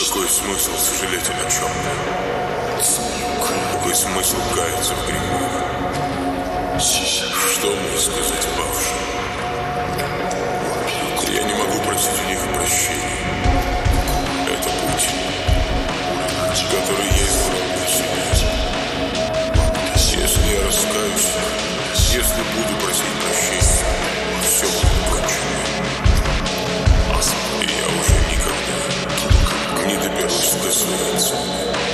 Какой смысл сожалеть о чем-то? Какой смысл каяться в грехах? Что мне сказать павшим? Я не могу просить у них прощения. Это путь, который я избрал для себя. Если я раскаюсь, если буду просить прощения, все будет кончено. И я уже никогда не доберусь до своей цели.